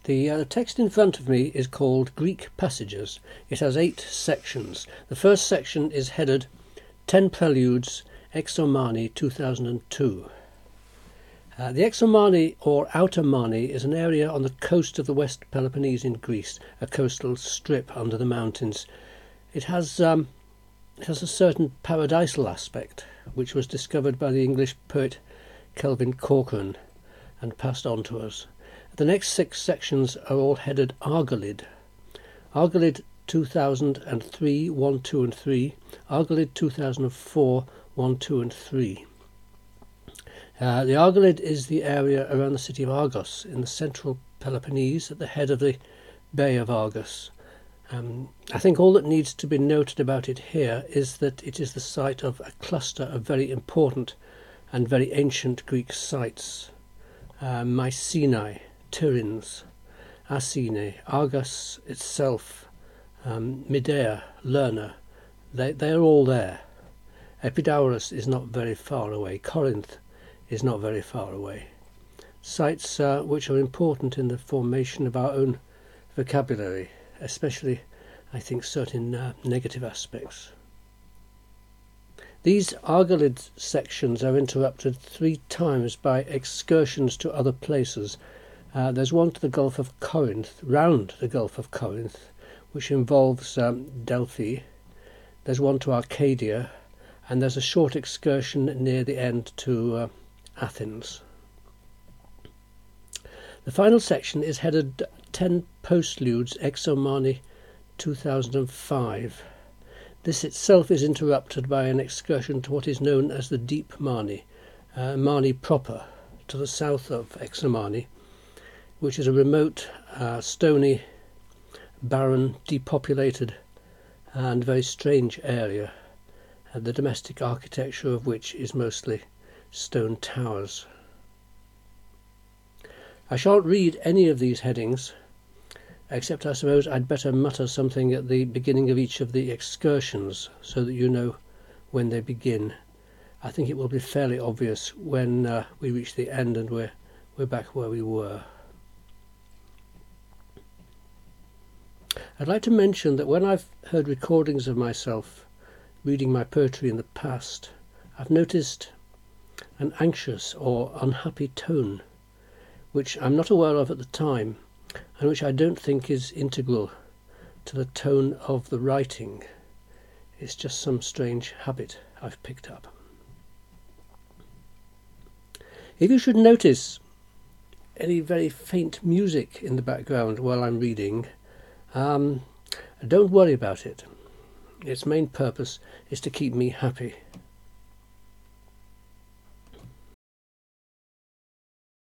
The text in front of me is called Greek Passages. It has 8 sections. The first section is headed 10 Preludes, Exomani 2002. The Exomani, or Outer Mani, is an area on the coast of the West Peloponnese in Greece, a coastal strip under the mountains. It has a certain paradisal aspect, which was discovered by the English poet Kelvin Corcoran and passed on to us. The next 6 sections are all headed Argolid. Argolid 2003, 1, 2 and 3. Argolid 2004, 1, 2 and 3. The Argolid is the area around the city of Argos in the central Peloponnese at the head of the Bay of Argos. I think all that needs to be noted about it here is that it is the site of a cluster of very important and very ancient Greek sites. Mycenae, Tiryns, Asine, Argos itself, Medea, Lerna, they are all there. Epidaurus is not very far away. Corinth is not very far away. Sites which are important in the formation of our own vocabulary, especially, I think, certain negative aspects. These Argolid sections are interrupted 3 times by excursions to other places. There's one to the Gulf of Corinth, round the Gulf of Corinth, which involves Delphi. There's one to Arcadia, and there's a short excursion near the end to Athens. The final section is headed 10 Postludes, Exomani 2005. This itself is interrupted by an excursion to what is known as the Deep Mani, Mani proper, to the south of Exomani, which is a remote, stony, barren, depopulated and very strange area, the domestic architecture of which is mostly stone towers. I shan't read any of these headings, except I suppose I'd better mutter something at the beginning of each of the excursions so that you know when they begin. I think it will be fairly obvious when we reach the end and we're back where we were. I'd like to mention that when I've heard recordings of myself reading my poetry in the past, I've noticed an anxious or unhappy tone, which I'm not aware of at the time, and which I don't think is integral to the tone of the writing. It's just some strange habit I've picked up. If you should notice any very faint music in the background while I'm reading, don't worry about it. Its main purpose is to keep me happy.